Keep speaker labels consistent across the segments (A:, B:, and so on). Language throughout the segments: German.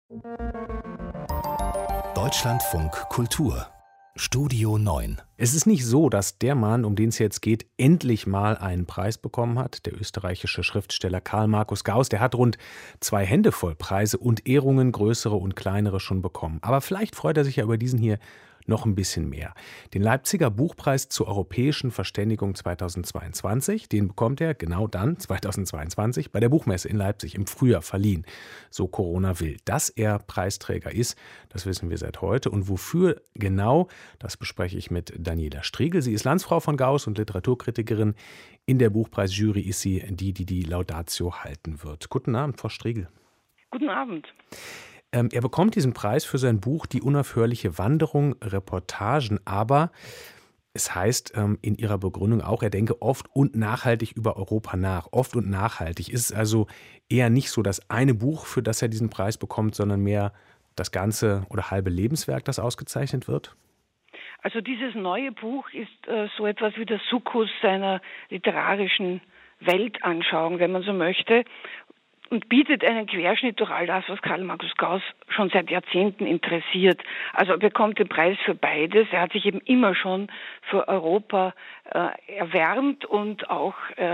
A: Deutschlandfunk Kultur Studio 9.
B: Es ist nicht so, dass der Mann, um den es jetzt geht, endlich mal einen Preis bekommen hat. Der österreichische Schriftsteller Karl Markus Gauss, der hat rund 2 Hände voll Preise und Ehrungen, größere und kleinere, schon bekommen. Aber vielleicht freut er sich ja über diesen hier noch ein bisschen mehr. Den Leipziger Buchpreis zur europäischen Verständigung 2022, den bekommt er genau dann, 2022, bei der Buchmesse in Leipzig im Frühjahr verliehen. So Corona will. Dass er Preisträger ist, das wissen wir seit heute. Und wofür genau, das bespreche ich mit Daniela Striegel. Sie ist Landsfrau von Gauss und Literaturkritikerin. In der Buchpreisjury ist sie die Laudatio halten wird. Guten Abend, Frau Striegel.
C: Guten Abend.
B: Er bekommt diesen Preis für sein Buch Die unaufhörliche Wanderung, Reportagen, aber es heißt in Ihrer Begründung auch, er denke oft und nachhaltig über Europa nach. Oft und nachhaltig. Ist es also eher nicht so das eine Buch, für das er diesen Preis bekommt, sondern mehr das ganze oder halbe Lebenswerk, das ausgezeichnet wird?
C: Also dieses neue Buch ist so etwas wie der Sukkus seiner literarischen Weltanschauung, wenn man so möchte, und bietet einen Querschnitt durch all das, was Karl Markus Gauss schon seit Jahrzehnten interessiert. Also er bekommt den Preis für beides. Er hat sich eben immer schon für Europa erwärmt und auch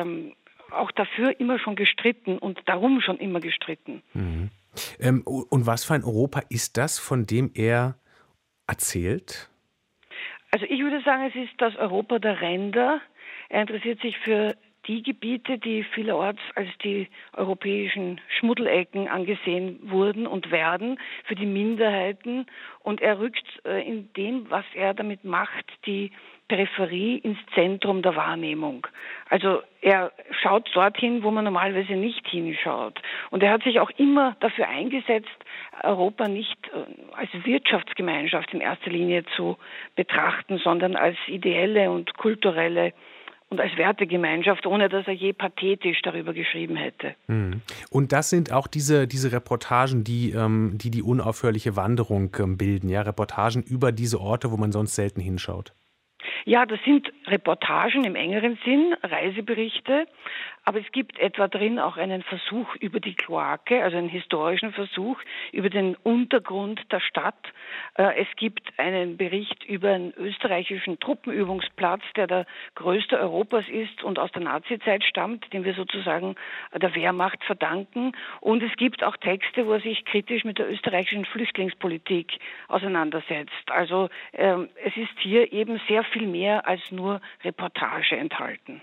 C: dafür immer schon gestritten und darum schon immer gestritten.
B: Mhm. Und was für ein Europa ist das, von dem er erzählt?
C: Also ich würde sagen, es ist das Europa der Ränder. Er interessiert sich für die Gebiete, die vielerorts als die europäischen Schmuddelecken angesehen wurden und werden, für die Minderheiten. Und er rückt in dem, was er damit macht, die Peripherie ins Zentrum der Wahrnehmung. Also er schaut dorthin, wo man normalerweise nicht hinschaut. Und er hat sich auch immer dafür eingesetzt, Europa nicht als Wirtschaftsgemeinschaft in erster Linie zu betrachten, sondern als ideelle und kulturelle und als Wertegemeinschaft, ohne dass er je pathetisch darüber geschrieben hätte.
B: Und das sind auch diese Reportagen, die unaufhörliche Wanderung bilden, ja, Reportagen über diese Orte, wo man sonst selten hinschaut.
C: Ja, das sind Reportagen im engeren Sinn, Reiseberichte, aber es gibt etwa drin auch einen Versuch über die Kloake, also einen historischen Versuch über den Untergrund der Stadt. Es gibt einen Bericht über einen österreichischen Truppenübungsplatz, der größte Europas ist und aus der Nazizeit stammt, den wir sozusagen der Wehrmacht verdanken. Und es gibt auch Texte, wo er sich kritisch mit der österreichischen Flüchtlingspolitik auseinandersetzt. Also es ist hier eben sehr viel mehr als nur Reportage enthalten.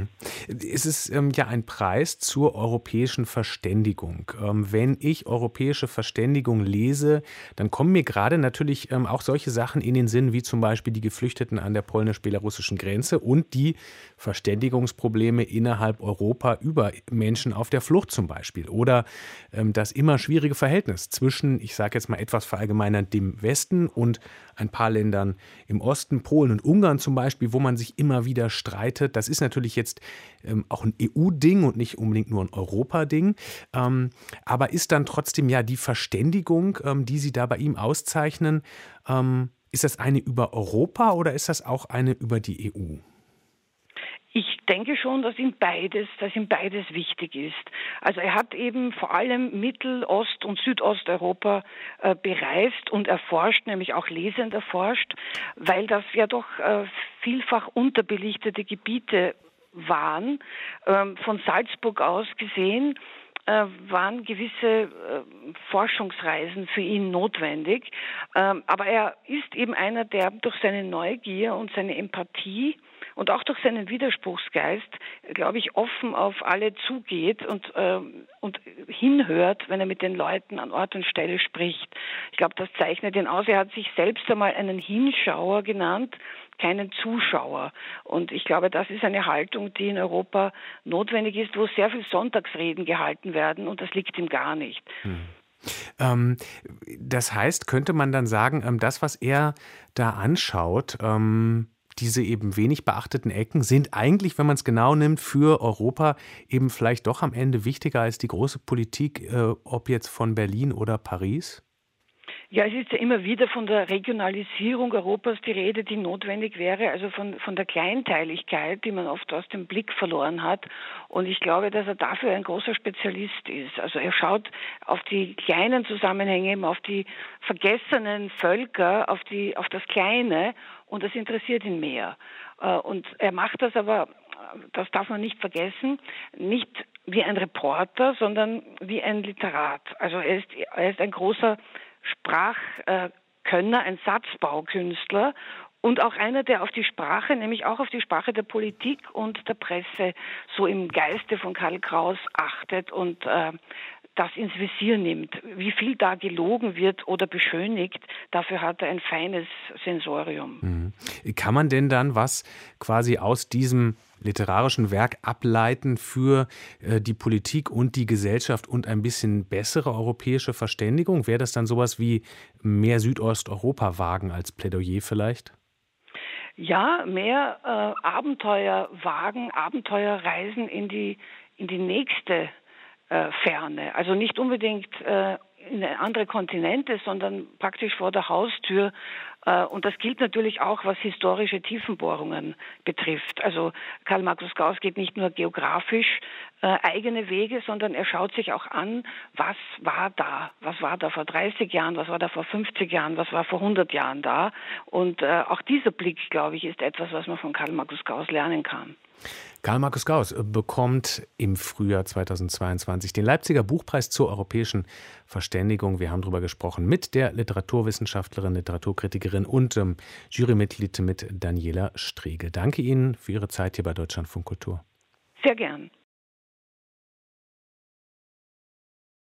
B: Es ist ja ein Preis zur europäischen Verständigung. Wenn ich europäische Verständigung lese, dann kommen mir gerade natürlich auch solche Sachen in den Sinn, wie zum Beispiel die Geflüchteten an der polnisch-belarussischen Grenze und die Verständigungsprobleme innerhalb Europa über Menschen auf der Flucht zum Beispiel. Oder das immer schwierige Verhältnis zwischen, ich sage jetzt mal etwas verallgemeinert, dem Westen und ein paar Ländern im Osten, Polen und Ungarn zum Beispiel, wo man sich immer wieder streitet. Das ist natürlich jetzt auch ein EU-Ding und nicht unbedingt nur ein Europa-Ding. Aber ist dann trotzdem ja die Verständigung, die Sie da bei ihm auszeichnen, ist das eine über Europa oder ist das auch eine über die EU?
C: Ich denke schon, dass ihm beides wichtig ist. Also er hat eben vor allem Mittel-, Ost- und Südosteuropa bereist und erforscht, nämlich auch lesend erforscht, weil das ja doch vielfach unterbelichtete Gebiete waren. Von Salzburg aus gesehen waren gewisse Forschungsreisen für ihn notwendig. Aber er ist eben einer, der durch seine Neugier und seine Empathie und auch durch seinen Widerspruchsgeist, glaube ich, offen auf alle zugeht und hinhört, wenn er mit den Leuten an Ort und Stelle spricht. Ich glaube, das zeichnet ihn aus. Er hat sich selbst einmal einen Hinschauer genannt, keinen Zuschauer. Und ich glaube, das ist eine Haltung, die in Europa notwendig ist, wo sehr viel Sonntagsreden gehalten werden und das liegt ihm gar nicht.
B: Das heißt, könnte man dann sagen, das, was er da anschaut, diese eben wenig beachteten Ecken sind eigentlich, wenn man es genau nimmt, für Europa eben vielleicht doch am Ende wichtiger als die große Politik, ob jetzt von Berlin oder Paris?
C: Ja, es ist ja immer wieder von der Regionalisierung Europas die Rede, die notwendig wäre, also von der Kleinteiligkeit, die man oft aus dem Blick verloren hat. Und ich glaube, dass er dafür ein großer Spezialist ist. Also er schaut auf die kleinen Zusammenhänge, eben auf die vergessenen Völker, auf das Kleine, und das interessiert ihn mehr. Und er macht das aber, das darf man nicht vergessen, nicht wie ein Reporter, sondern wie ein Literat. Also er ist ein großer Sprachkönner, ein Satzbaukünstler und auch einer, der auf die Sprache, nämlich auch auf die Sprache der Politik und der Presse, so im Geiste von Karl Kraus achtet und das ins Visier nimmt. Wie viel da gelogen wird oder beschönigt, dafür hat er ein feines Sensorium.
B: Kann man denn dann was quasi aus diesem literarischen Werk ableiten für die Politik und die Gesellschaft und ein bisschen bessere europäische Verständigung? Wäre das dann sowas wie mehr Südosteuropa wagen als Plädoyer vielleicht?
C: Ja, mehr Abenteuer wagen, Abenteuerreisen in die nächste Ferne. Also nicht unbedingt in andere Kontinente, sondern praktisch vor der Haustür. Und das gilt natürlich auch, was historische Tiefenbohrungen betrifft. Also Karl Markus Gauss geht nicht nur geografisch eigene Wege, sondern er schaut sich auch an, was war da? Was war da vor 30 Jahren? Was war da vor 50 Jahren? Was war vor 100 Jahren da? Und auch dieser Blick, glaube ich, ist etwas, was man von Karl Markus Gauss lernen kann.
B: Karl Markus Gauss bekommt im Frühjahr 2022 den Leipziger Buchpreis zur europäischen Verständigung. Wir haben darüber gesprochen mit der Literaturwissenschaftlerin, Literaturkritikerin und Jurymitglied mit Daniela Strege. Danke Ihnen für Ihre Zeit hier bei Deutschlandfunk Kultur.
C: Sehr gern.